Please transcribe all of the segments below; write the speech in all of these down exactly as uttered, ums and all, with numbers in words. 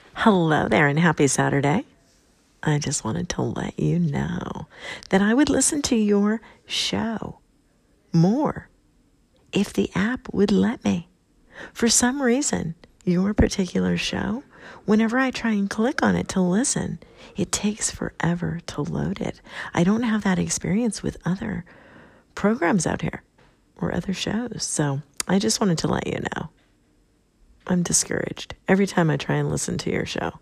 Hello there and happy Saturday. I just wanted to let you know that I would listen to your show more if the app would let me. For some reason, your particular show, whenever I try and click on it to listen, it takes forever to load it. I don't have that experience with other programs out here or other shows. So I just wanted to let you know. I'm discouraged every time I try and listen to your show.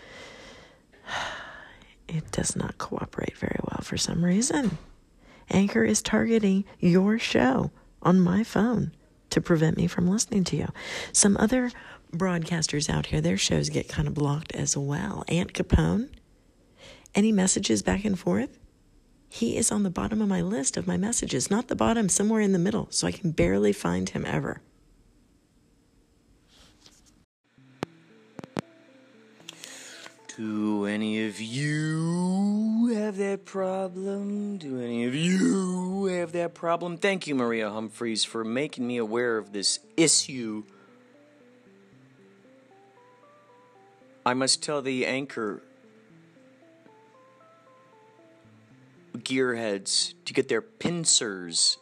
It does not cooperate very well for some reason. Anchor is targeting your show on my phone to prevent me from listening to you. Some other broadcasters out here, their shows get kind of blocked as well. Ant Capone, any messages back and forth? He is on the bottom of my list of my messages, not the bottom, somewhere in the middle, so I can barely find him ever. Do any of you have that problem? Do any of you have that problem? Thank you, Maria Humphreys, for making me aware of this issue. I must tell the Anchor gearheads to get their pincers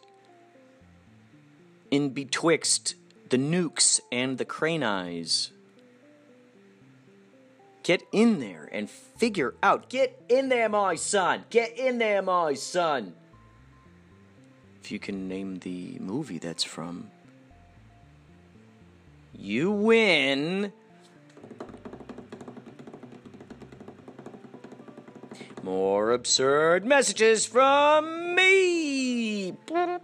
in betwixt the nukes and the crane eyes. Get in there and figure out. Get in there, my son. Get in there, my son. If you can name the movie that's from, you win. More absurd messages from me.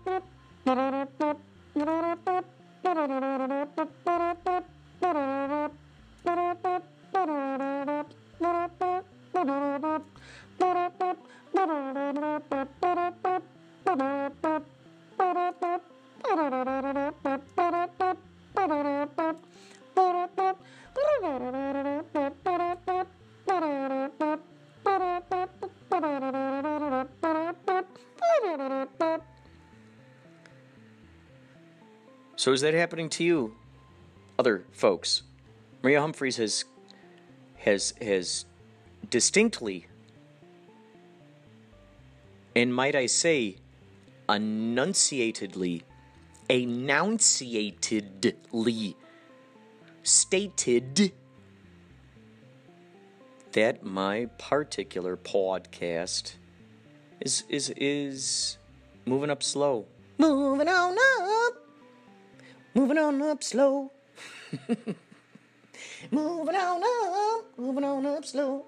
So is that happening to you, other folks? Maria Humphreys has has has distinctly, and might I say, enunciatedly, enunciatedly stated that my particular podcast is is is moving up slow. Moving on up. Moving on up slow. Moving on up. Moving on up slow.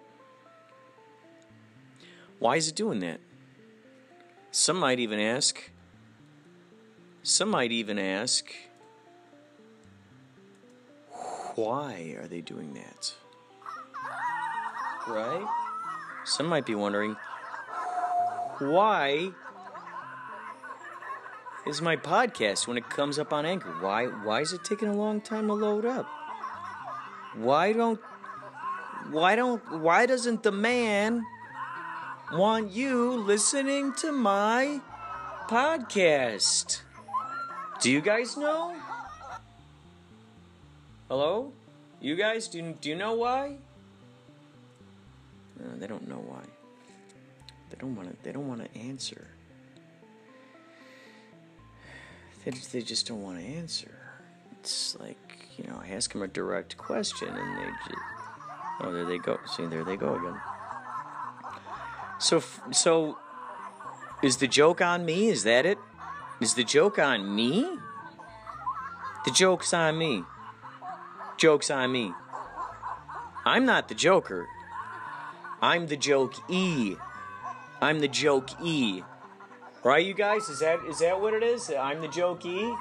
Why is it doing that? Some might even ask. Some might even ask. Why are they doing that? Right? Some might be wondering, why is my podcast when it comes up on Anchor? Why why is it taking a long time to load up? Why don't why don't why doesn't the man want you listening to my podcast? Do you guys know? Hello? You guys, do, do you know why? No, they don't know why. They don't want to they don't want to answer. They, they just don't want to answer. It's like, you know, I ask them a direct question and they just, oh, there they go. See, there they go again. So, so, is the joke on me? Is that it? Is the joke on me? The joke's on me. Joke's on me. I'm not the Joker. I'm the joke-e. I'm the joke-e. Right, you guys? Is that is that what it is? I'm the jokey.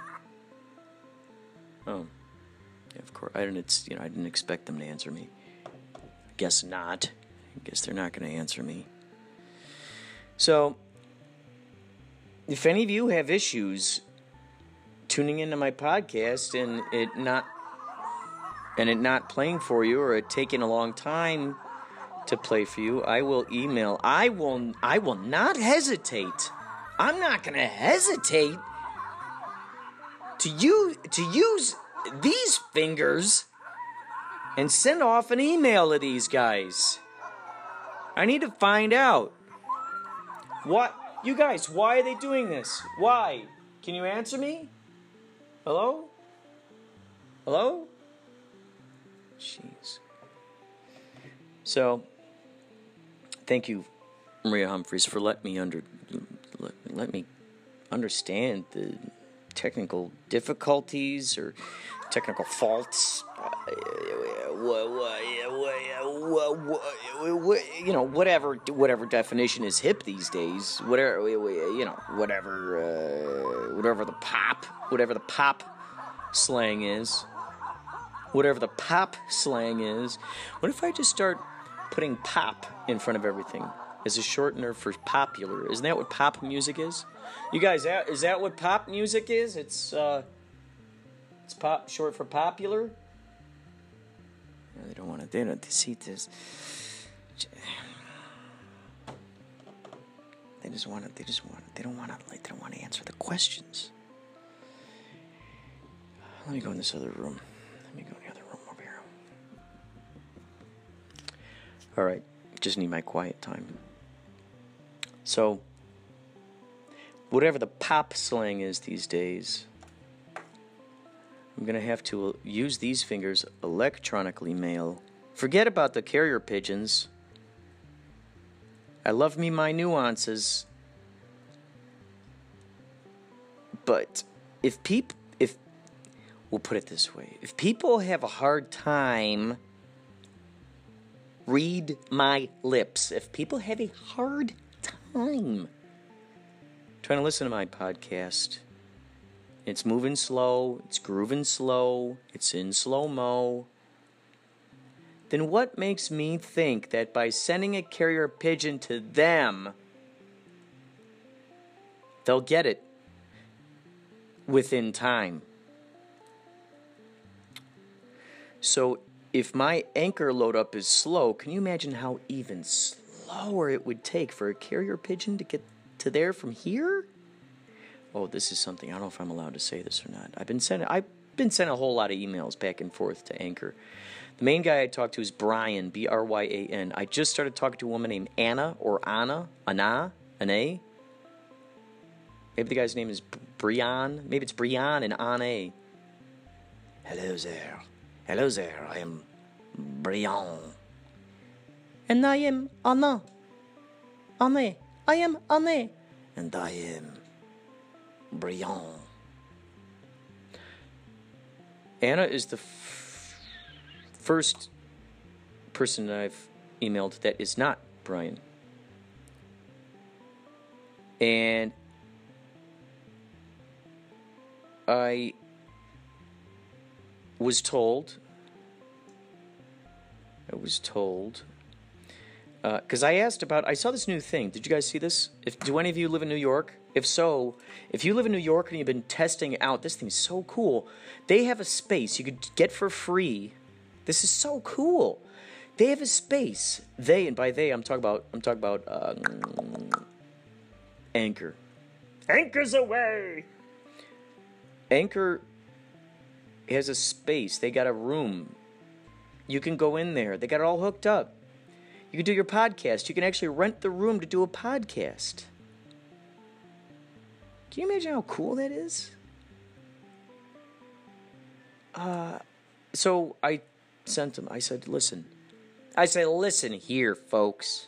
Oh, yeah, of course. I didn't. It's, you know, I didn't expect them to answer me. I guess not. I guess they're not going to answer me. So, if any of you have issues tuning into my podcast and it not and it not playing for you, or it taking a long time to play for you, I will email. I will. I will not hesitate. I'm not going to hesitate to use to use these fingers and send off an email to these guys. I need to find out. What? You guys, why are they doing this? Why? Can you answer me? Hello? Hello? Jeez. So, thank you, Maria Humphreys, for letting me under let, let me understand the technical difficulties or technical faults. You know, whatever whatever definition is hip these days. Whatever you know, whatever uh, whatever the pop, whatever the pop slang is, whatever the pop slang is. What if I just start putting pop in front of everything as a shortener for popular? Isn't that what pop music is? You guys, is that what pop music is? It's uh, it's pop short for popular. No, they don't want to. They don't see this. They just want to. They just want. They don't want to. Like, they don't want to answer the questions. Let me go in this other room. Let me go in the other room over here. All right. Just need my quiet time. So, whatever the pop slang is these days, I'm going to have to use these fingers electronically mail. Forget about the carrier pigeons. I love me my nuances. But if people, if, we'll put it this way, if people have a hard time, read my lips. If people have a hard time trying to listen to my podcast, it's moving slow, it's grooving slow, it's in slow-mo, then what makes me think that by sending a carrier pigeon to them, they'll get it within time? So if my Anchor load up is slow, can you imagine how even slower it would take for a carrier pigeon to get to there from here? Oh, this is something, I don't know if I'm allowed to say this or not. I've been sending I've been sending a whole lot of emails back and forth to Anchor. The main guy I talked to is Brian, B R Y A N. I just started talking to a woman named Anna, or Anna, Anna, Anna. Maybe the guy's name is Brian. Maybe it's Brian and Anna. Hello there. Hello there. I am Brian. And I am Anna. Anna. I am Anna. And I am Brian. Anna is the f- first person that I've emailed that is not Brian. And I was told, I was told, because uh, I asked about, I saw this new thing. Did you guys see this? If, do any of you live in New York? If so, if you live in New York and you've been testing out, this thing's so cool. They have a space you could get for free. This is so cool. They have a space. They, and by they, I'm talking about, I'm talking about uh, Anchor. Anchor's away. Anchor has a space. They got a room. You can go in there. They got it all hooked up. You can do your podcast. You can actually rent the room to do a podcast. Can you imagine how cool that is? Uh, so I sent them. I said, listen. I said, listen here, folks.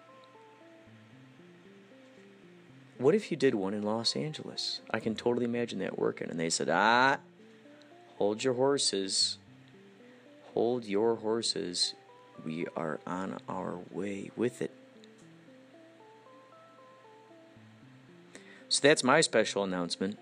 What if you did one in Los Angeles? I can totally imagine that working. And they said, ah, hold your horses. Hold your horses. We are on our way with it. So that's my special announcement.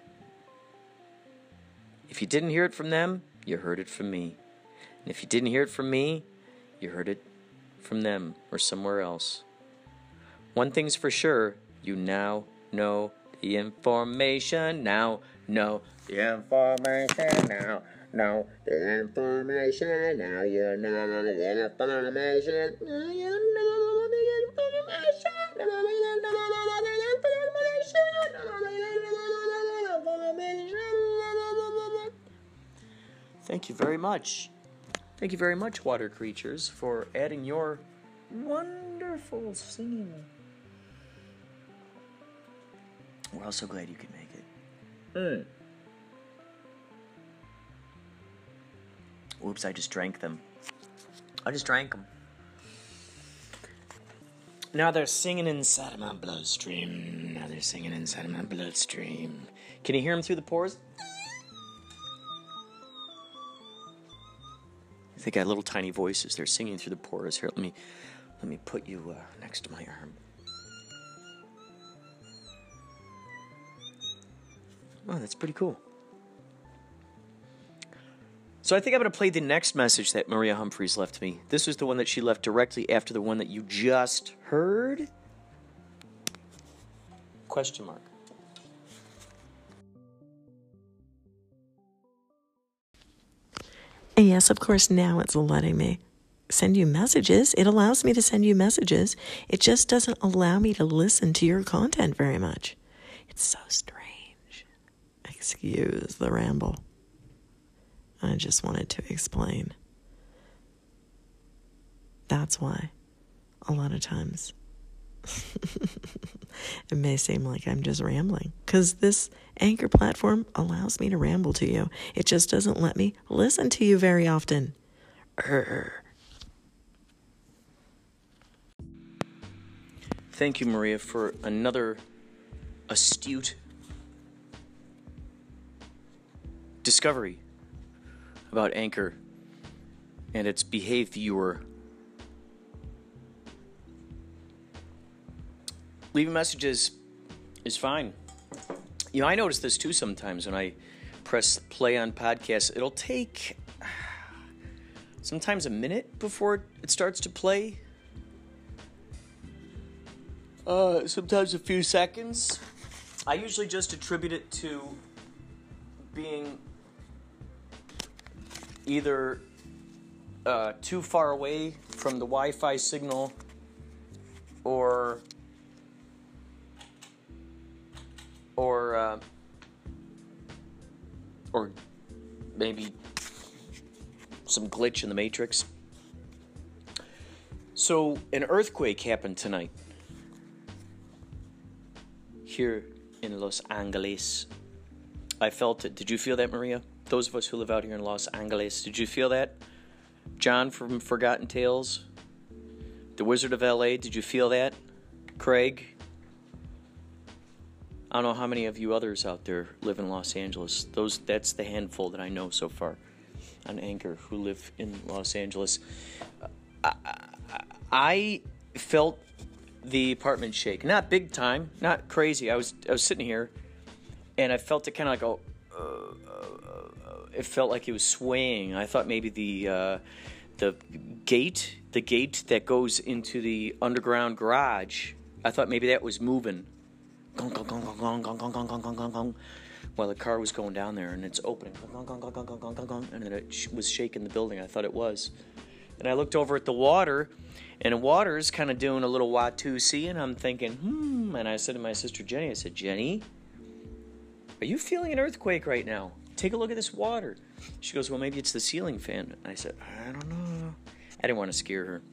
If you didn't hear it from them, you heard it from me. And if you didn't hear it from me, you heard it from them or somewhere else. One thing's for sure, you now know the information. Now know the information. Now know the information. Now you know the information. Now you know the information. Thank you very much. Thank you very much, water creatures, for adding your wonderful singing. We're also glad you could make it. Mm. Oops, I just drank them. I just drank them. Now they're singing inside of my bloodstream. Now they're singing inside of my bloodstream. Can you hear them through the pores? They got little tiny voices. They're singing through the pores. Here, let me, let me put you uh, next to my arm. Oh, that's pretty cool. So I think I'm going to play the next message that Maria Humphreys left me. This was the one that she left directly after the one that you just heard. Question mark. And yes, of course, now it's letting me send you messages. It allows me to send you messages. It just doesn't allow me to listen to your content very much. It's so strange. Excuse the ramble. I just wanted to explain. That's why a lot of times it may seem like I'm just rambling, because this Anchor platform allows me to ramble to you. It just doesn't let me listen to you very often. Urgh. Thank you, Maria, for another astute discovery about Anchor and its behavior. Leaving messages is fine. You know, I notice this too sometimes when I press play on podcasts. It'll take sometimes a minute before it starts to play. Uh, sometimes a few seconds. I usually just attribute it to being either uh, too far away from the Wi-Fi signal, or or uh, or maybe some glitch in the matrix. So an earthquake happened tonight here in Los Angeles. I felt it. Did you feel that, Maria? Those of us who live out here in Los Angeles, did you feel that? John from Forgotten Tales, the Wizard of L A, did you feel that? Craig? I don't know how many of you others out there live in Los Angeles. Those that's the handful that I know so far on Anchor who live in Los Angeles. I, I, I felt the apartment shake. Not big time, not crazy. I was I was sitting here, and I felt it kind of like go. Uh, uh, it felt like it was swaying. I thought maybe the uh, the gate, the gate that goes into the underground garage. I thought maybe that was moving. Gong, gong, gong, gong, gong, gong, gong, gong, gong, gong, gong, while the car was going down there, and it's opening. Gong, gong, gong, gong, gong, gong, gong, gong, and then it sh- was shaking the building. I thought it was. And I looked over at the water, and the water's kind of doing a little Watusi, and I'm thinking, hmm. And I said to my sister Jenny, I said, Jenny, are you feeling an earthquake right now? Take a look at this water. She goes, well, maybe it's the ceiling fan. And I said, I don't know. I didn't want to scare her.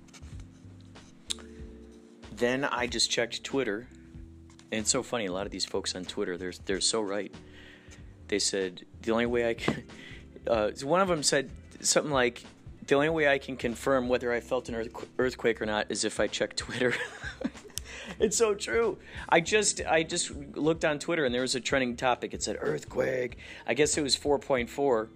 Then I just checked Twitter. And it's so funny, a lot of these folks on Twitter, they're, they're so right. They said, the only way I can... Uh, one of them said something like, the only way I can confirm whether I felt an earth, earthquake or not is if I check Twitter. It's so true. I just I just looked on Twitter, and there was a trending topic. It said earthquake. I guess it was four point four.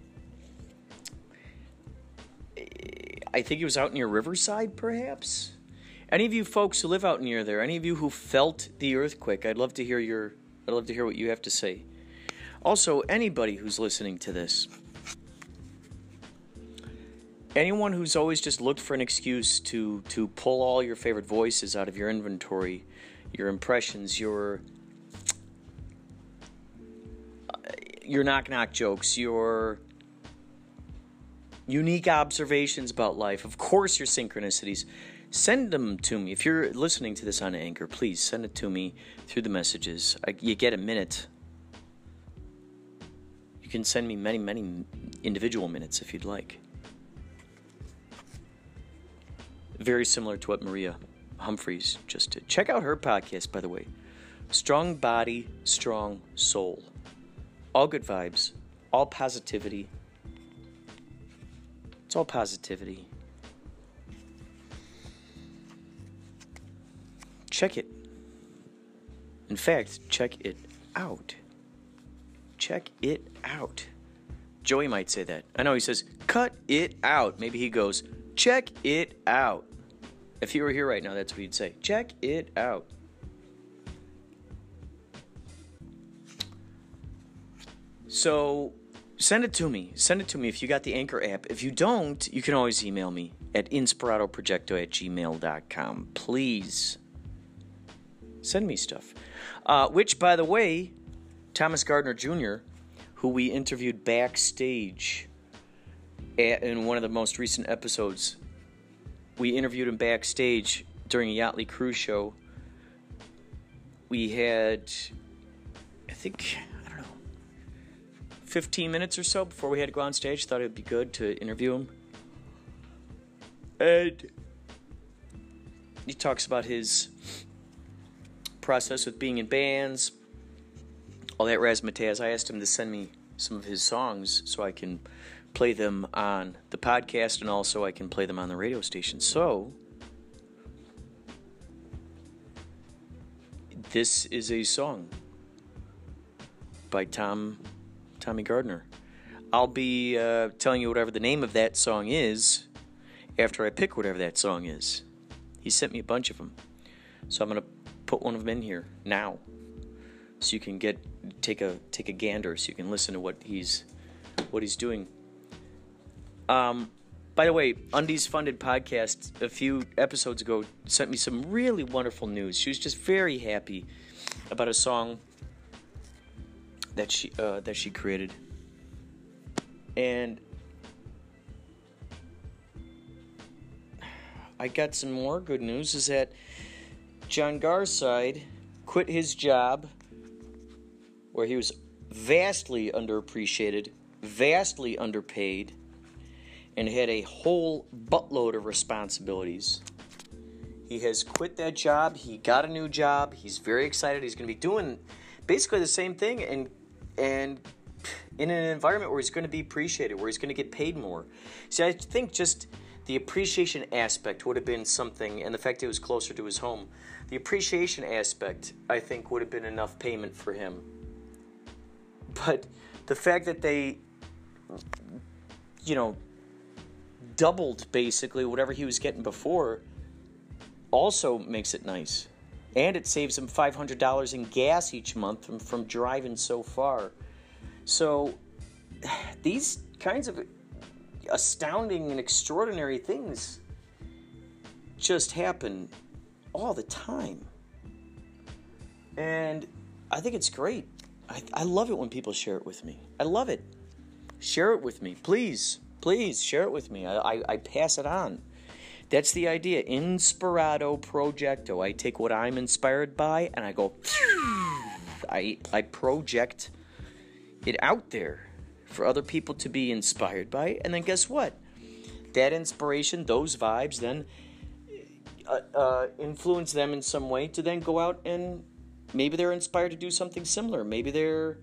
I think it was out near Riverside, perhaps. Any of you folks who live out near there, any of you who felt the earthquake, I'd love to hear your I'd love to hear what you have to say. Also, anybody who's listening to this, anyone who's always just looked for an excuse to, to pull all your favorite voices out of your inventory, your impressions, your your knock-knock jokes, your unique observations about life, of course your synchronicities, send them to me. If you're listening to this on Anchor, please send it to me through the messages. I, you get a minute. You can send me many, many individual minutes if you'd like. Very similar to what Maria Humphreys just did. Check out her podcast, by the way. Strong Body, Strong Soul. All good vibes. All positivity. It's all positivity. Check it. In fact, check it out. Check it out. Joey might say that. I know he says, cut it out. Maybe he goes, check it out. If he were here right now, that's what he'd say. Check it out. So, send it to me. Send it to me if you got the Anchor app. If you don't, you can always email me at inspiratoprojecto at gmail dot com. Please send me stuff. Uh, which, by the way, Thomas Gardner Junior, who we interviewed backstage at, in one of the most recent episodes, we interviewed him backstage during a Yachtly Cruise show. We had, I think, I don't know, fifteen minutes or so before we had to go on stage. Thought it would be good to interview him. And he talks about his process with being in bands, all that razzmatazz. I asked him to send me some of his songs so I can play them on the podcast and also I can play them on the radio station. So, this is a song by Tom, Tommy Gardner. I'll be uh, telling you whatever the name of that song is after I pick whatever that song is. He sent me a bunch of them. So I'm going to put one of them in here now so you can get take a take a gander so you can listen to what he's what he's doing. Um, by the way, Undies Funded Podcast a few episodes ago sent me some really wonderful news. She was just very happy about a song that she uh, that she created, and I got some more good news. Is that John Garside quit his job where he was vastly underappreciated, vastly underpaid, and had a whole buttload of responsibilities. He has quit that job. He got a new job. He's very excited. He's going to be doing basically the same thing and and in an environment where he's going to be appreciated, where he's going to get paid more. See, I think just the appreciation aspect would have been something, and the fact that it was closer to his home, the appreciation aspect, I think, would have been enough payment for him. But the fact that they, you know, doubled basically whatever he was getting before also makes it nice. And it saves him five hundred dollars in gas each month from, from driving so far. So these kinds of astounding and extraordinary things just happen all the time. And I think it's great. I, I love it when people share it with me. I love it. Share it with me. Please, please share it with me. I, I, I pass it on. That's the idea. Inspirato Projecto. I take what I'm inspired by and I go, I, I project it out there for other people to be inspired by. And then guess what? That inspiration, those vibes, then uh, uh, influence them in some way to then go out and maybe they're inspired to do something similar. Maybe they're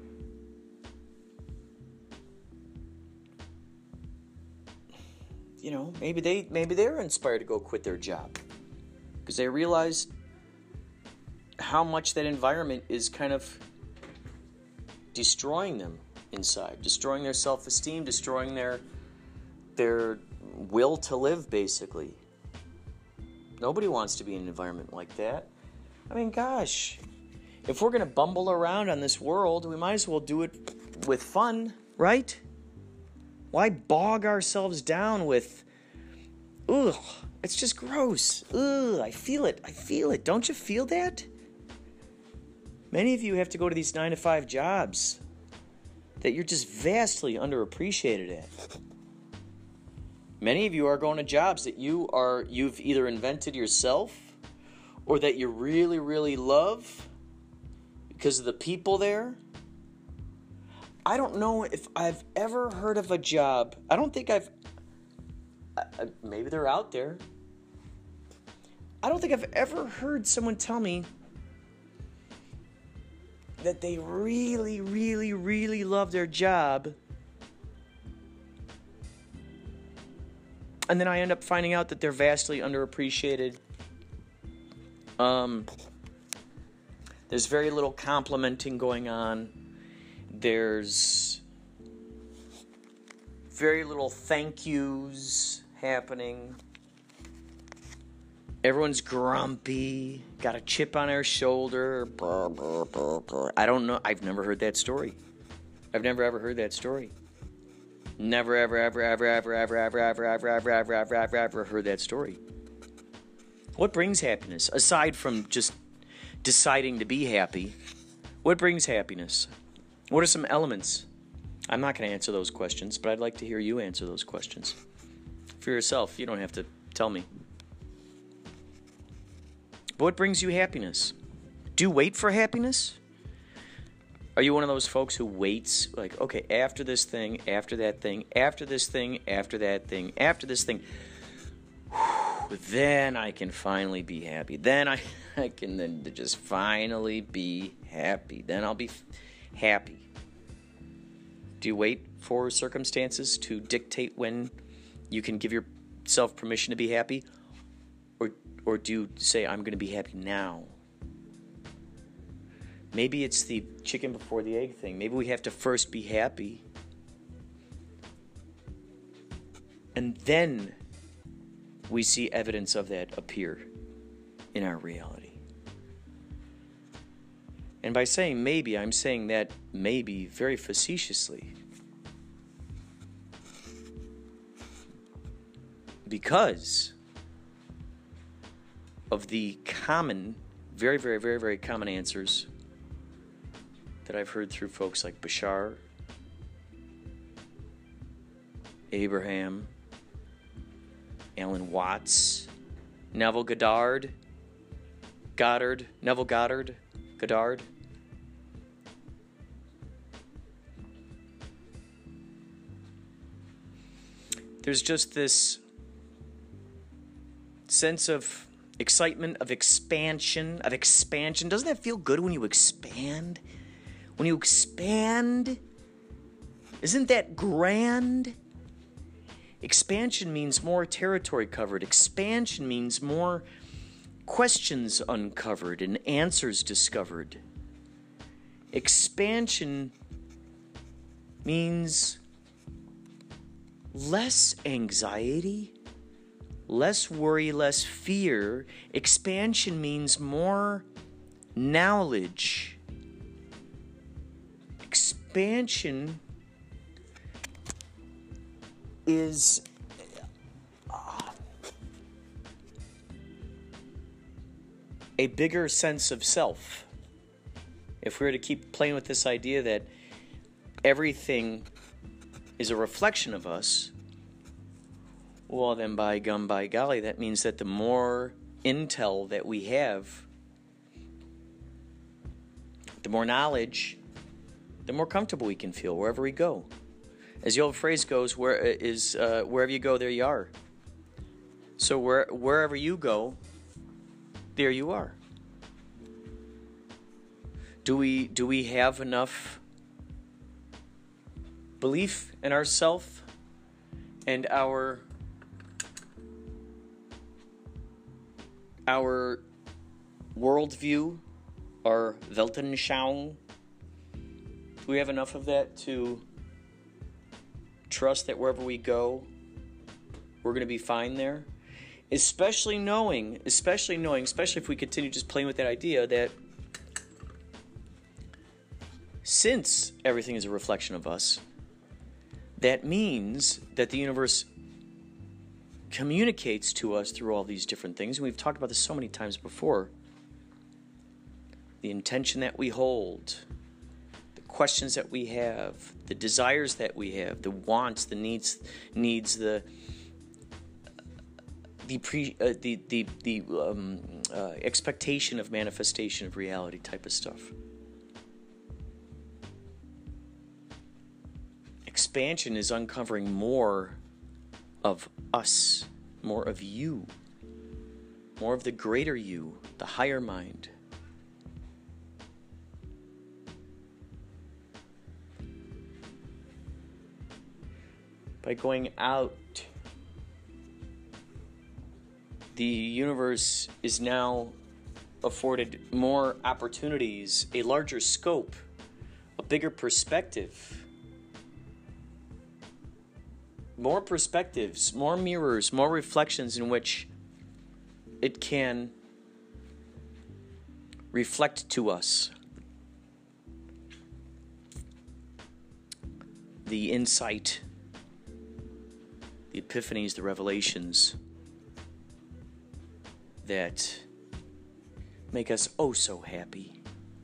you know, maybe they maybe they're inspired to go quit their job because they realize how much that environment is kind of destroying them inside, destroying their self-esteem, destroying their their will to live, basically. Nobody wants to be in an environment like that. I mean, gosh, if we're going to bumble around on this world, we might as well do it with fun, right? Why bog ourselves down with, ugh, it's just gross. Ugh, I feel it. I feel it. Don't you feel that? Many of you have to go to these nine to five jobs that you're just vastly underappreciated at. Many of you are going to jobs that you are, you've either invented yourself or that you really, really love because of the people there. I don't know if I've ever heard of a job. I don't think I've... I, maybe they're out there. I don't think I've ever heard someone tell me that they really, really, really love their job, and then I end up finding out that they're vastly underappreciated. Um, there's very little complimenting going on. There's very little thank yous happening. Everyone's grumpy, got a chip on their shoulder. Brr, brr, brr, brr. I don't know. I've never heard that story. I've never ever heard that story. Never ever ever ever ever ever ever ever ever ever ever ever ever ever heard that story. What brings happiness aside from just deciding to be happy? What brings happiness? What are some elements? I'm not going to answer those questions, but I'd like to hear you answer those questions for yourself. You don't have to tell me. But what brings you happiness? Do you wait for happiness? Are you one of those folks who waits, like, okay, after this thing, after that thing, after this thing, after that thing, after this thing, whew, then I can finally be happy. Then I, I can then just finally be happy. Then I'll be f- happy. Do you wait for circumstances to dictate when you can give yourself permission to be happy? Or or do you say, I'm going to be happy now? Maybe it's the chicken before the egg thing. Maybe we have to first be happy. And then we see evidence of that appear in our reality. And by saying maybe, I'm saying that maybe very facetiously. Because of the common, very, very, very, very common answers that I've heard through folks like Bashar, Abraham, Alan Watts, Neville Goddard, Goddard, Neville Goddard, Goddard. There's just this sense of excitement, of expansion, of expansion. Doesn't that feel good when you expand? When you expand, isn't that grand? Expansion means more territory covered. Expansion means more questions uncovered and answers discovered. Expansion means less anxiety, less worry, less fear. Expansion means more knowledge. Expansion is uh, a bigger sense of self. If we were to keep playing with this idea that everything is a reflection of us, well then by gum, by golly, that means that the more intel that we have, the more knowledge, the more comfortable we can feel wherever we go. As the old phrase goes, where is uh, wherever you go, there you are. So where, wherever you go, there you are. Do we do we have enough belief in ourself and our our worldview, our Weltanschauung? Do we have enough of that to trust that wherever we go, we're going to be fine there? Especially knowing, especially knowing, especially if we continue just playing with that idea that since everything is a reflection of us, that means that the universe communicates to us through all these different things. And we've talked about this so many times before. The intention that we hold, the questions that we have, the desires that we have, the wants, the needs, needs, the the pre, uh, the the the um, uh, expectation of manifestation of reality type of stuff. Expansion is uncovering more of us, more of you. more of the greater you, the higher mind. By going out, the universe is now afforded more opportunities, a larger scope, a bigger perspective. More perspectives, more mirrors, more reflections in which it can reflect to us the insight, the epiphanies, the revelations that make us oh so happy.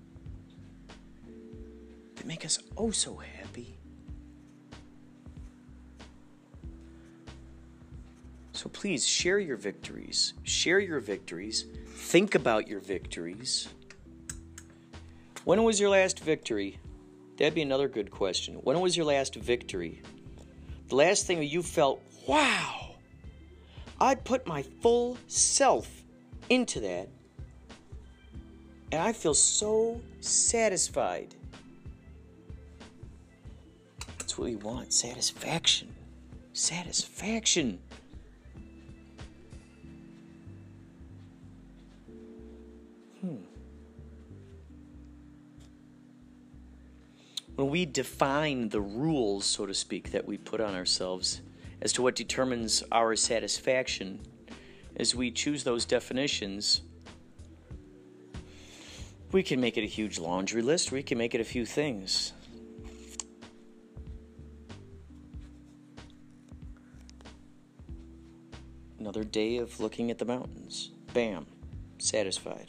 That make us oh so happy. So please share your victories. Share your victories. Think about your victories. When was your last victory? That'd be another good question. When was your last victory? The last thing you felt, wow, I put my full self into that, and I feel so satisfied. That's what we want, satisfaction. Satisfaction. Hmm. When we define the rules, so to speak, that we put on ourselves as to what determines our satisfaction, as we choose those definitions, we can make it a huge laundry list, we can make it a few things. Another day of looking at the mountains. Bam. Satisfied.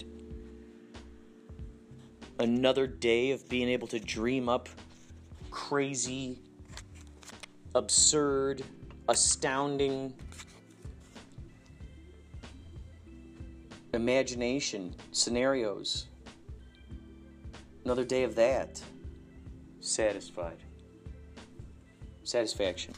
Another day of being able to dream up crazy, absurd, astounding imagination, scenarios. Another day of that. Satisfied. Satisfaction.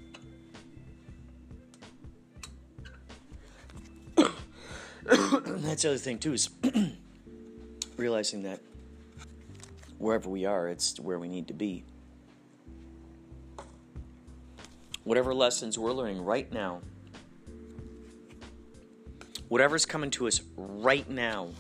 That's the other thing too, is realizing that wherever we are, it's where we need to be. Whatever lessons we're learning right now, whatever's coming to us right now,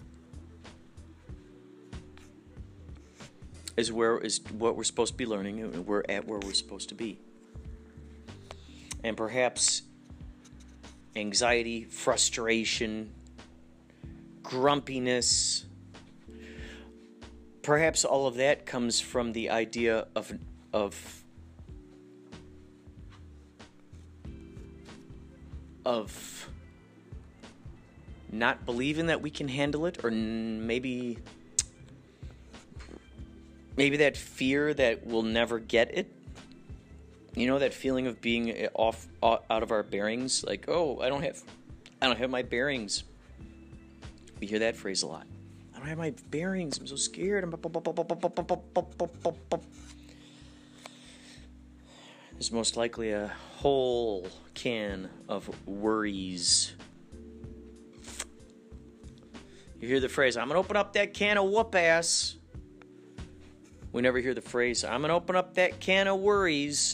is where is what we're supposed to be learning, and we're at where we're supposed to be. And perhaps anxiety, frustration, grumpiness, perhaps all of that comes from the idea of of of not believing that we can handle it, or maybe maybe that fear that we'll never get it. You know, that feeling of being off out of our bearings, like, oh, I don't have I don't have my bearings. We hear that phrase a lot. I don't have my bearings. I'm so scared. I'm There's most likely a whole can of worries. You hear the phrase, I'm going to open up that can of whoop ass. We never hear the phrase, I'm going to open up that can of worries.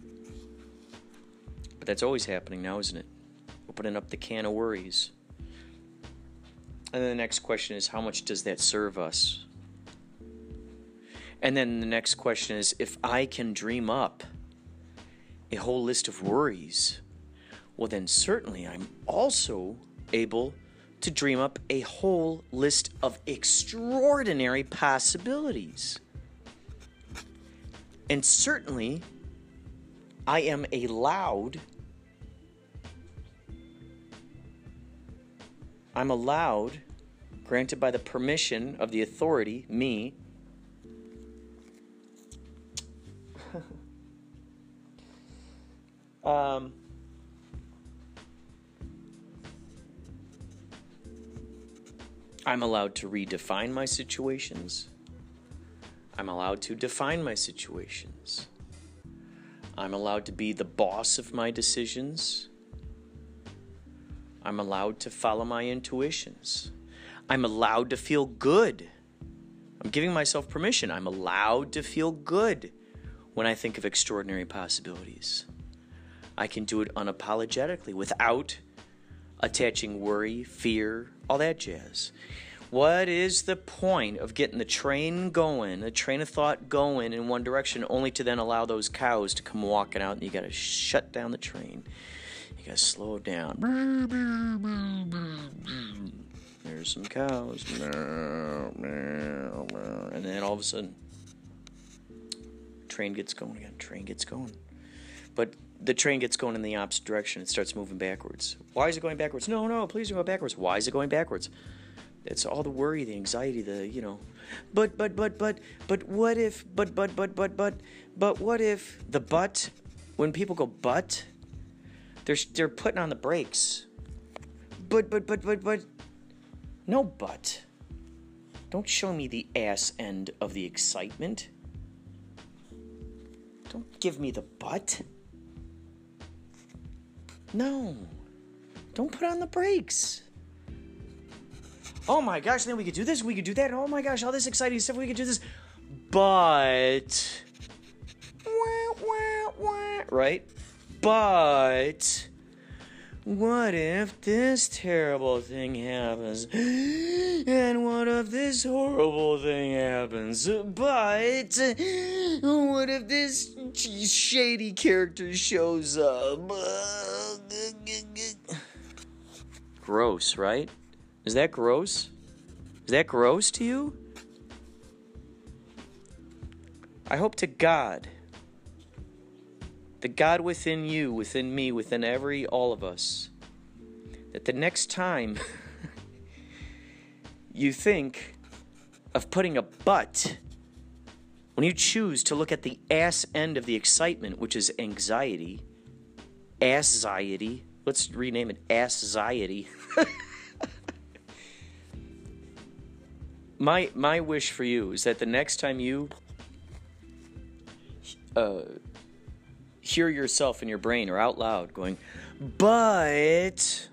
But that's always happening now, isn't it? Opening up the can of worries. And then the next question is, how much does that serve us? And then the next question is, if I can dream up a whole list of worries, well then certainly I'm also able to dream up a whole list of extraordinary possibilities. And certainly I am allowed I'm allowed, granted by the permission of the authority, me, um, I'm allowed to redefine my situations. I'm allowed to define my situations. I'm allowed to be the boss of my decisions. I'm allowed to follow my intuitions. I'm allowed to feel good. I'm giving myself permission. I'm allowed to feel good when I think of extraordinary possibilities. I can do it unapologetically without attaching worry, fear, all that jazz. What is the point of getting the train going, the train of thought going in one direction, only to then allow those cows to come walking out and you got to shut down the train? You got to slow it down. There's some cows. And then all of a sudden, train gets going again. Train gets going. But the train gets going in the opposite direction. It starts moving backwards. Why is it going backwards? No, no, please don't go backwards. Why is it going backwards? It's all the worry, the anxiety, the, you know, but, but, but, but, but what if, but, but, but, but, but, but what if the but, when people go but, they're, they're putting on the brakes. But, but, but, but, but, no but. Don't show me the ass end of the excitement. Don't give me the but. No. Don't put on the brakes. Oh my gosh, then we could do this, we could do that. Oh my gosh, all this exciting stuff, we could do this. But, wah, wah, wah, right? But, what if this terrible thing happens? And what if this horrible thing happens? But, what if this shady character shows up? Gross, right? Is that gross? Is that gross to you? I hope to God, the God within you, within me, within every, all of us, that the next time you think of putting a but, when you choose to look at the ass end of the excitement, which is anxiety, ass-ziety, let's rename it ass-ziety. My my wish for you is that the next time you uh, hear yourself in your brain or out loud going, but,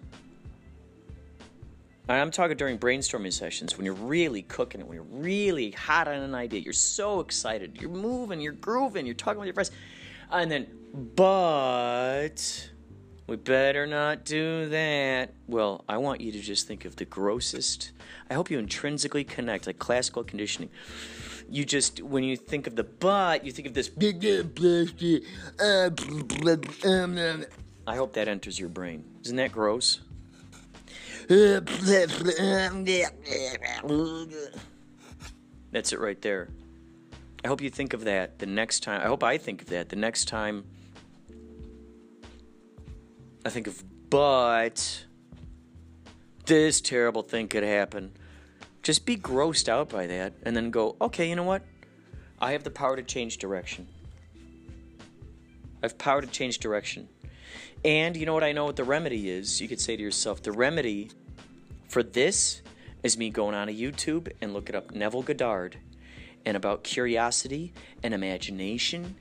and I'm talking during brainstorming sessions when you're really cooking it, when you're really hot on an idea, you're so excited, you're moving, you're grooving, you're talking with your friends, and then, but, we better not do that. Well, I want you to just think of the grossest. I hope you intrinsically connect, like classical conditioning. You just, when you think of the but, you think of this. I hope that enters your brain. Isn't that gross? That's it right there. I hope you think of that the next time. I hope I think of that the next time I think of, but this terrible thing could happen. Just be grossed out by that and then go, okay, you know what? I have the power to change direction. I have power to change direction. And you know what I know what the remedy is? You could say to yourself, the remedy for this is me going on a YouTube and looking up Neville Goddard and about curiosity and imagination.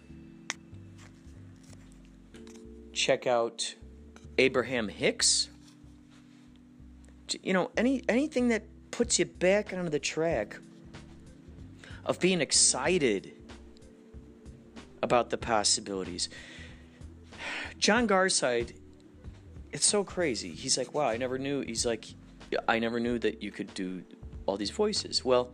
Check out Abraham Hicks. You know, any anything that puts you back onto the track of being excited about the possibilities. John Garside, it's so crazy. He's like, wow, I never knew. He's like, I never knew that you could do all these voices. Well,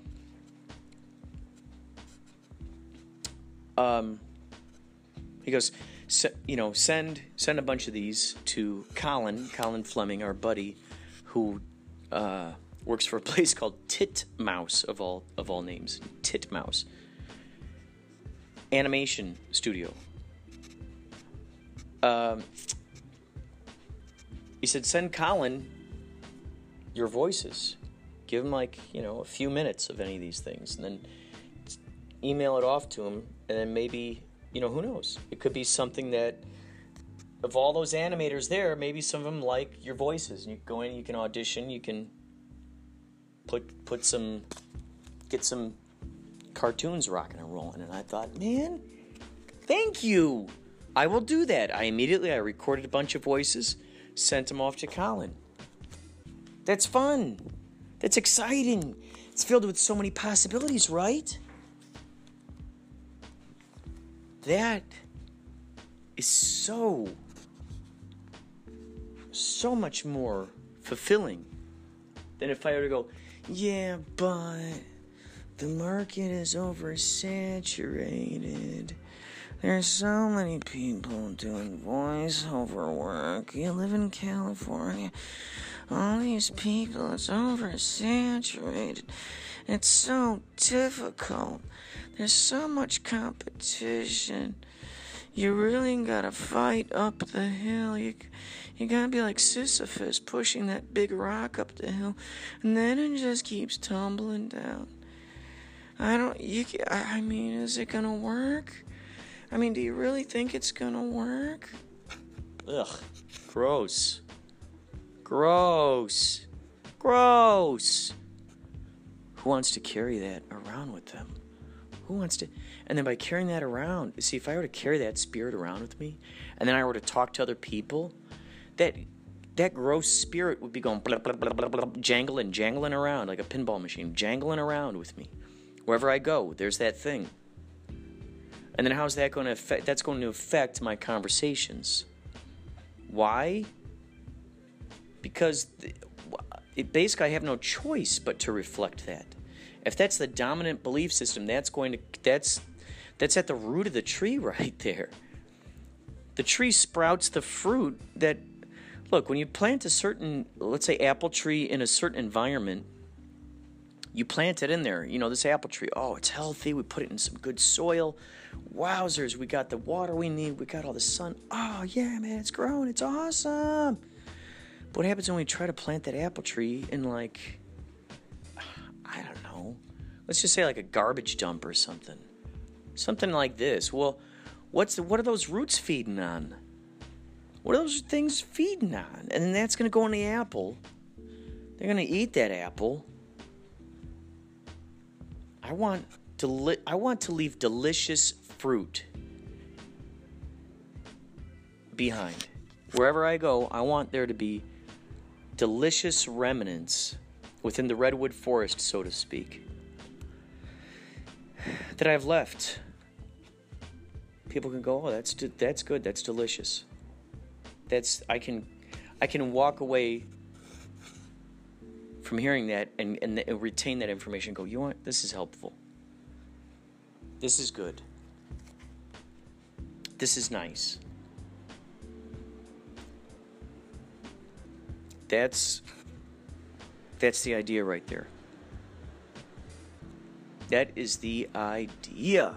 um, he goes, you know, send send a bunch of these to Colin, Colin Fleming, our buddy, who uh, works for a place called Titmouse of all of all names, Titmouse Animation Studio. Um, he said, send Colin your voices. Give him like, you know, a few minutes of any of these things, and then email it off to him, and then maybe, you know, who knows? It could be something that, of all those animators there, maybe some of them like your voices. And you go in, you can audition, you can put put some, get some cartoons rocking and rolling. And I thought, man, thank you. I will do that. I immediately, I recorded a bunch of voices, sent him off to Colin. That's fun. That's exciting. It's filled with so many possibilities, right? That is so, so much more fulfilling than if I were to go, yeah, but the market is oversaturated. There's so many people doing voiceover work. You live in California. All these people, it's oversaturated. It's so difficult. There's so much competition. You really gotta fight up the hill. You, you gotta be like Sisyphus pushing that big rock up the hill, and then it just keeps tumbling down. I don't, you, I mean, is it gonna work? I mean, do you really think it's gonna work? Ugh, gross. Gross. Gross. Who wants to carry that around with them? Who wants to? And then by carrying that around, see, if I were to carry that spirit around with me, and then I were to talk to other people, that that gross spirit would be going blah, blah, blah, blah, blah, jangling, jangling around like a pinball machine, jangling around with me. Wherever I go, there's that thing. And then how's that going to affect? That's going to affect my conversations. Why? Because it, basically I have no choice but to reflect that. If that's the dominant belief system, that's going to that's that's at the root of the tree right there. The tree sprouts the fruit that, look, when you plant a certain, let's say, apple tree in a certain environment, you plant it in there. You know, this apple tree, oh, it's healthy. We put it in some good soil. Wowzers, we got the water we need. We got all the sun. Oh, yeah, man, it's growing. It's awesome. But what happens when we try to plant that apple tree in, like, I don't know, let's just say like a garbage dump or something. Something like this. Well, what's the, what are those roots feeding on? What are those things feeding on? And then that's going to go in the apple. They're going to eat that apple. I want to li- I want to leave delicious fruit behind. Wherever I go, I want there to be delicious remnants within the redwood forest, so to speak, that I've left. People can go, oh, that's de- that's good, that's delicious. That's I can I can walk away from hearing that and, and, and retain that information. Go, you know what? This is helpful. This is good. This is nice. That's that's the idea right there. That is the idea.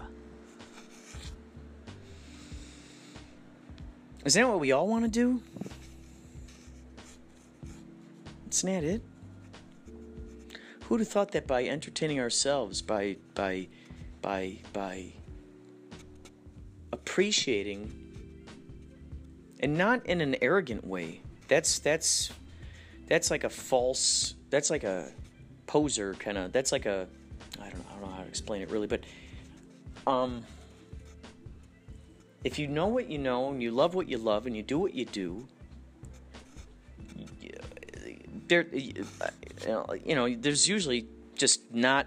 Isn't that what we all want to do? Isn't that it? Who'd have thought that by entertaining ourselves, by by by by appreciating, and not in an arrogant way. That's that's that's like a false. That's like a poser kind of. That's like a. I don't know. I don't know how to explain it really, but um. If you know what you know, and you love what you love, and you do what you do, there, you know, there's usually just not,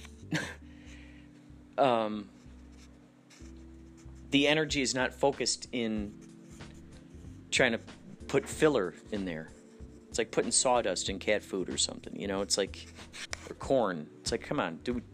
um, the energy is not focused in trying to put filler in there. It's like putting sawdust in cat food or something, you know, it's like, or corn. It's like, come on, dude.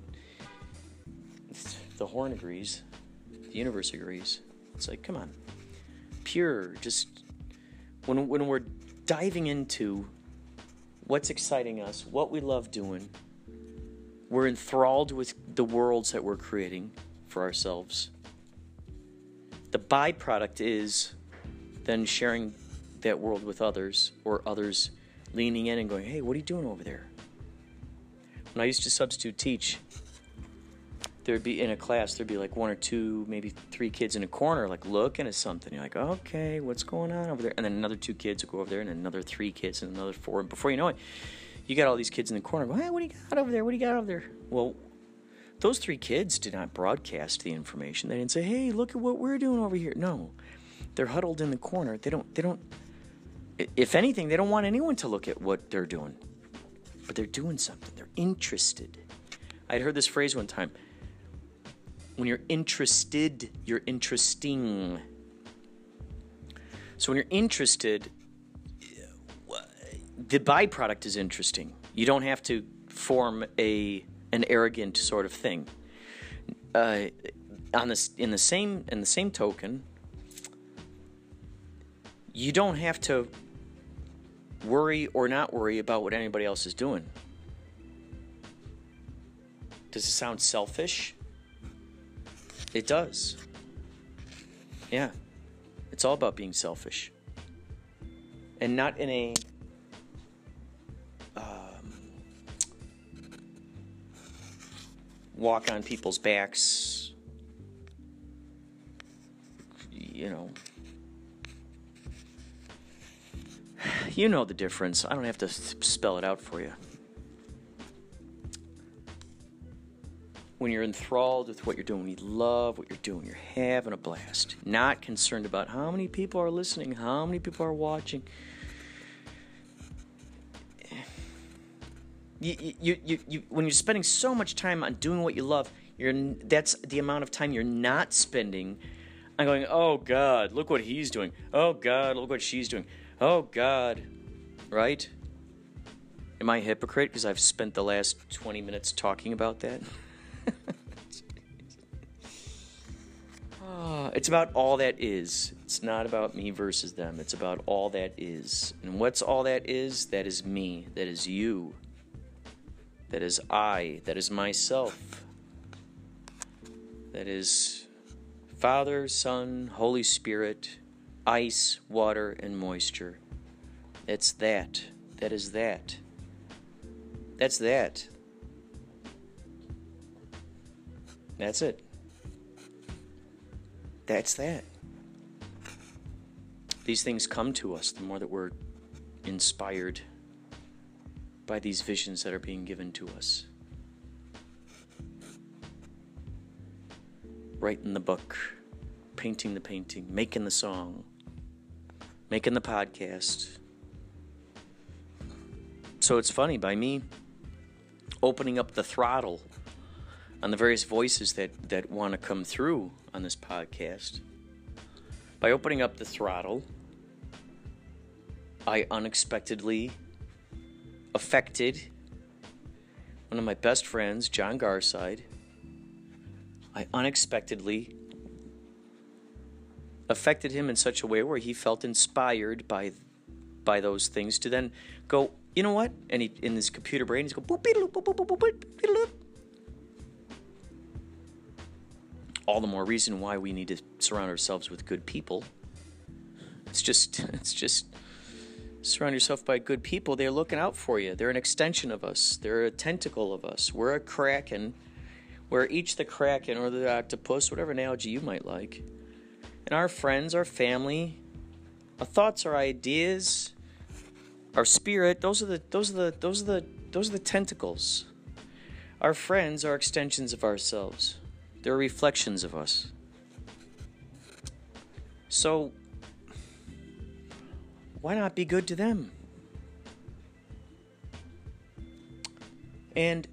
The horn agrees. The universe agrees. It's like, come on, pure, just, when when we're diving into what's exciting us, what we love doing, we're enthralled with the worlds that we're creating for ourselves. The byproduct is then sharing that world with others, or others leaning in and going, hey, what are you doing over there? When I used to substitute teach, there'd be in a class, there'd be like one or two, maybe three kids in a corner, like looking at something. You're like, okay, what's going on over there? And then another two kids will go over there, and another three kids, and another four. And before you know it, you got all these kids in the corner. Go, hey, what do you got over there? What do you got over there? Well, those three kids did not broadcast the information. They didn't say, hey, look at what we're doing over here. No, they're huddled in the corner. They don't. They don't. If anything, they don't want anyone to look at what they're doing. But they're doing something. They're interested. I'd heard this phrase one time. When you're interested, you're interesting. So when you're interested, the byproduct is interesting. You don't have to form a an arrogant sort of thing. Uh, on this, in the same in the same token, you don't have to worry or not worry about what anybody else is doing. Does it sound selfish? It does. Yeah. It's all about being selfish. And not in a um, walk on people's backs, you know. You know the difference. I don't have to spell it out for you. When you're enthralled with what you're doing, when you love what you're doing, you're having a blast. Not concerned about how many people are listening, how many people are watching. You, you, you, you, when you're spending so much time on doing what you love, you're that's the amount of time you're not spending on going, oh, God, look what he's doing. Oh, God, look what she's doing. Oh, God. Right? Am I a hypocrite because I've spent the last twenty minutes talking about that? Oh, it's about all that is. It's not about me versus them. It's about all that is. And what's all that is? That is me. That is you. That is I. That is myself. That is Father, Son, Holy Spirit, ice, water, and moisture. It's that. That is that. That's that. That's it. That's that. These things come to us the more that we're inspired by these visions that are being given to us. Writing the book, painting the painting, making the song, making the podcast. So it's funny, by me opening up the throttle on the various voices that, that want to come through on this podcast, by opening up the throttle, I unexpectedly affected one of my best friends, John Garside. I unexpectedly affected him in such a way where he felt inspired by by those things to then go, you know what? And he, in his computer brain, he's going, boop, boop, boop, boop, boop, boop, boop, boop. All the more reason why we need to surround ourselves with good people. It's just, it's just, surround yourself by good people. They're looking out for you. They're an extension of us. They're a tentacle of us. We're a kraken. We're each the kraken or the octopus, whatever analogy you might like. And our friends, our family, our thoughts, our ideas, our spirit, those are the those are the those are the those are the tentacles. Our friends are extensions of ourselves. They're reflections of us. So why not be good to them? And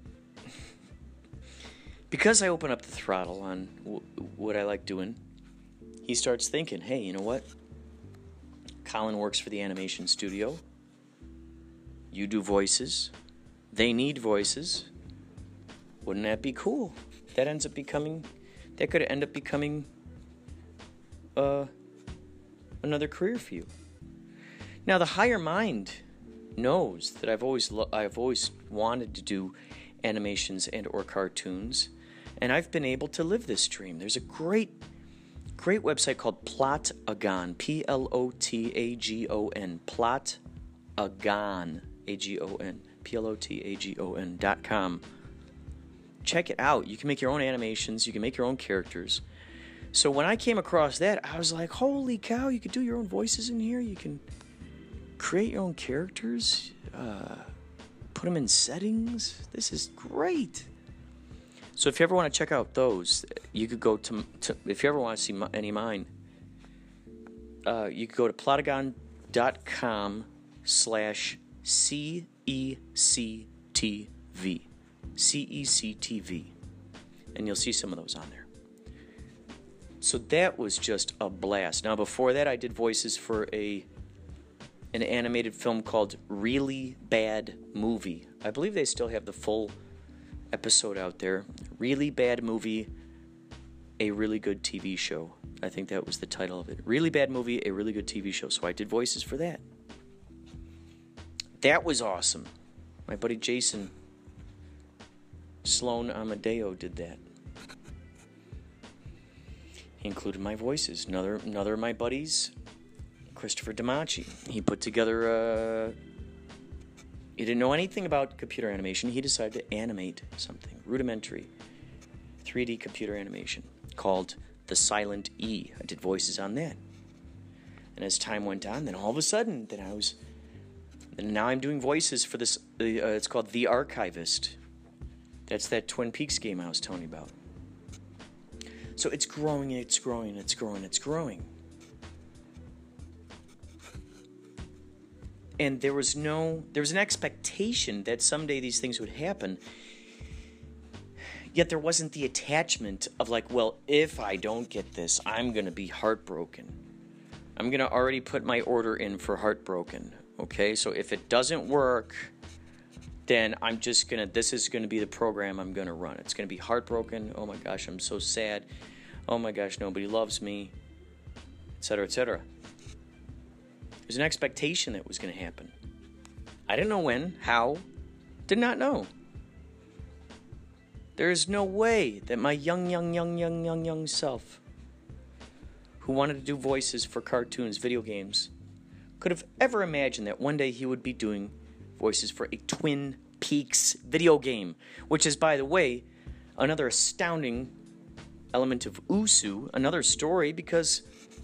because I open up the throttle on w- what I like doing, he starts thinking, hey, you know what? Colin works for the animation studio. You do voices. They need voices. Wouldn't that be cool? That ends up becoming, that could end up becoming uh, another career for you. Now, the higher mind knows that I've always lo- I've always wanted to do animations and or cartoons, and I've been able to live this dream. There's a great, great website called Plotagon, P L O T A G O N, Plotagon, A G O N, P L O T A G O N dot com. Check it out. You can make your own animations. You can make your own characters. So when I came across that, I was like, holy cow, you can do your own voices in here. You can create your own characters, uh, put them in settings. This is great. So if you ever want to check out those, you could go to, to if you ever want to see my, any of mine, uh, you could go to Plotagon dot com slash C E C T V. C E C T V. And you'll see some of those on there. So that was just a blast. Now, before that, I did voices for a an animated film called Really Bad Movie. I believe they still have the full episode out there. Really Bad Movie, a really good T V show. I think that was the title of it. Really Bad Movie, a really good T V show. So I did voices for that. That was awesome. My buddy Jason Sloan Amadeo did that. He included my voices. Another, another of my buddies, Christopher Damachi. He put together a... He didn't know anything about computer animation. He decided to animate something. Rudimentary three D computer animation called The Silent E. I did voices on that. And as time went on, then all of a sudden, then I was... And now I'm doing voices for this... Uh, it's called The Archivist. That's that Twin Peaks game I was telling you about. So it's growing, it's growing, it's growing, it's growing. And there was no, there was an expectation that someday these things would happen. Yet there wasn't the attachment of like, well, if I don't get this, I'm going to be heartbroken. I'm going to already put my order in for heartbroken. Okay, so if it doesn't work, then I'm just going to, this is going to be the program I'm going to run. It's going to be heartbroken. Oh my gosh, I'm so sad. Oh my gosh, nobody loves me, et cetera, et cetera. There's an expectation that was going to happen. I didn't know when, how, did not know. There is no way that my young, young, young, young, young, young self, who wanted to do voices for cartoons, video games, could have ever imagined that one day he would be doing voices for a Twin Peaks video game, which is, by the way, another astounding element of Usu, another story, because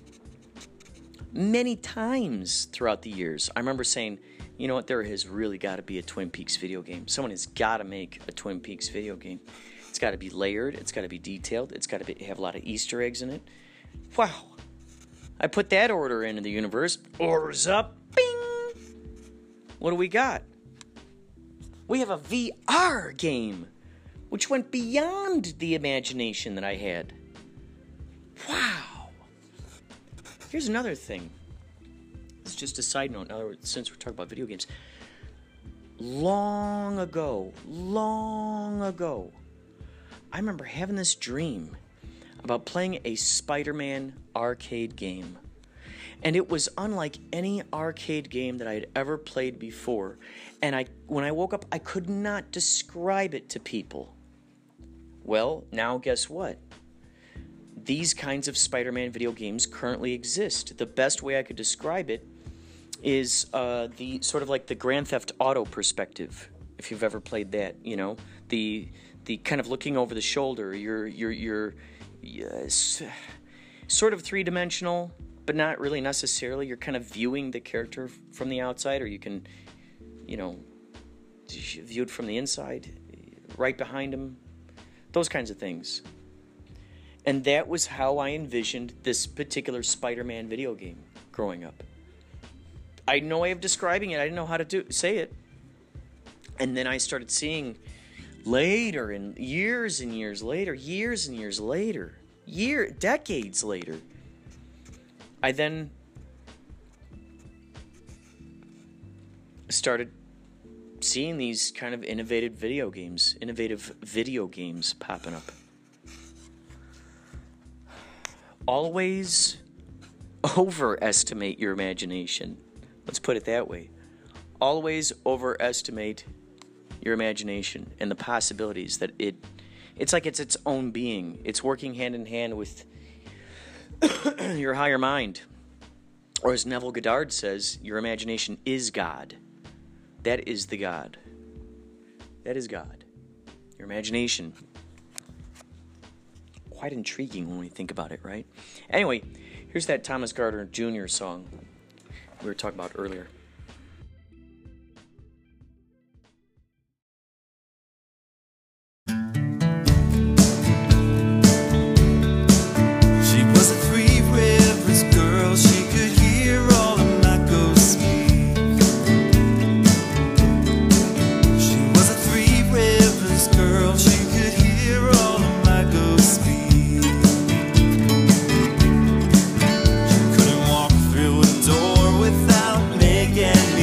many times throughout the years, I remember saying, you know what, there has really got to be a Twin Peaks video game. Someone has got to make a Twin Peaks video game. It's got to be layered. It's got to be detailed. It's got to have a lot of Easter eggs in it. Wow. I put that order into the universe. Orders up. Bing. What do we got? We have a V R game, which went beyond the imagination that I had. Wow. Here's another thing. It's just a side note, now since we're talking about video games. Long ago, long ago, I remember having this dream about playing a Spider-Man arcade game. And it was unlike any arcade game that I had ever played before. And I, when I woke up, I could not describe it to people. Well, now guess what? These kinds of Spider-Man video games currently exist. The best way I could describe it is uh, the sort of like the Grand Theft Auto perspective, if you've ever played that. You know, the the kind of looking over the shoulder. You're you're you're yes, sort of three dimensional, but not really necessarily. You're kind of viewing the character from the outside, or you can, you know, view it from the inside, right behind him. Those kinds of things. And that was how I envisioned this particular Spider-Man video game growing up. I had no way of describing it. I didn't know how to do say it. And then I started seeing later, and years and years later, years and years later, year, decades later, I then started seeing these kind of innovative video games, innovative video games popping up. Always overestimate your imagination. Let's put it that way. Always overestimate your imagination and the possibilities that it, it's like it's its own being. It's working hand in hand with your higher mind. Or as Neville Goddard says, your imagination is God. That is the God. That is God. Your imagination. Quite intriguing when we think about it, right? Anyway, here's that Thomas Gardner Junior song we were talking about earlier. She was a Three Rivers girl. She could hear all of my ghosts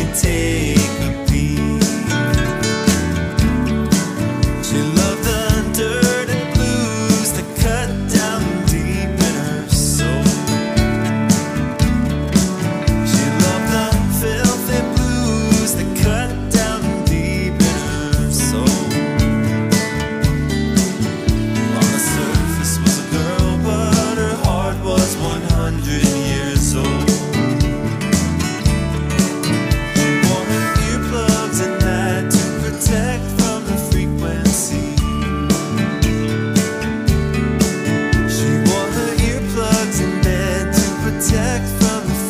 take a peek. She loved the dirt and blues that cut down deep in her soul. She loved the filthy blues that cut down deep in her soul. On the surface was a girl, but her heart was one hundred years old. She wore her earplugs at night to protect from the frequency. She wore her earplugs in bed to protect from the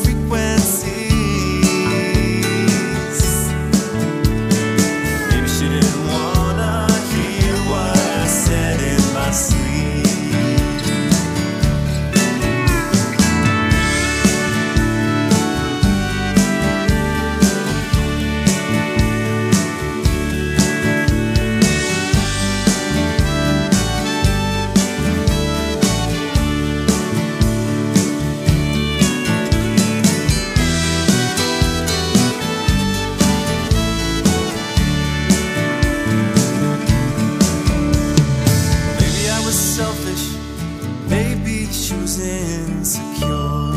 frequencies. Maybe she didn't wanna hear what I said in my sleep. Maybe I was selfish, maybe she was insecure.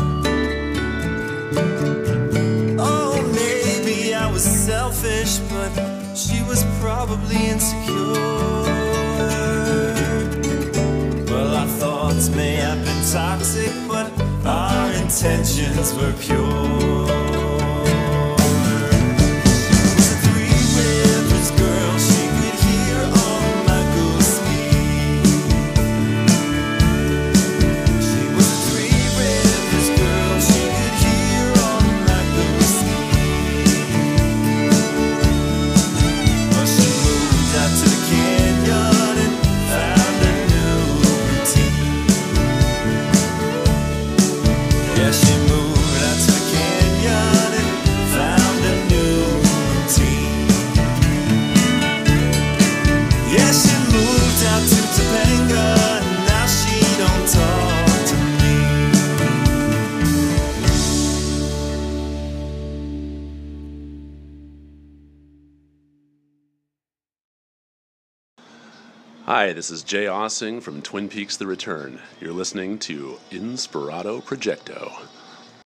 Oh, maybe I was selfish, but she was probably insecure. Well, our thoughts may have been toxic, but our intentions were pure. She was a Three Rivers girl, she could hear all my goose speak. She was a Three Rivers girl, she could hear all my goose speak. Well, she moved out to the canyon and found a new routine. Yeah, she moved out to the canyon and found a new routine. Yeah, she moved out to Topanga and now she don't talk to me. Hi, this is Jay Ossing from Twin Peaks The Return. You're listening to Inspirato Projecto.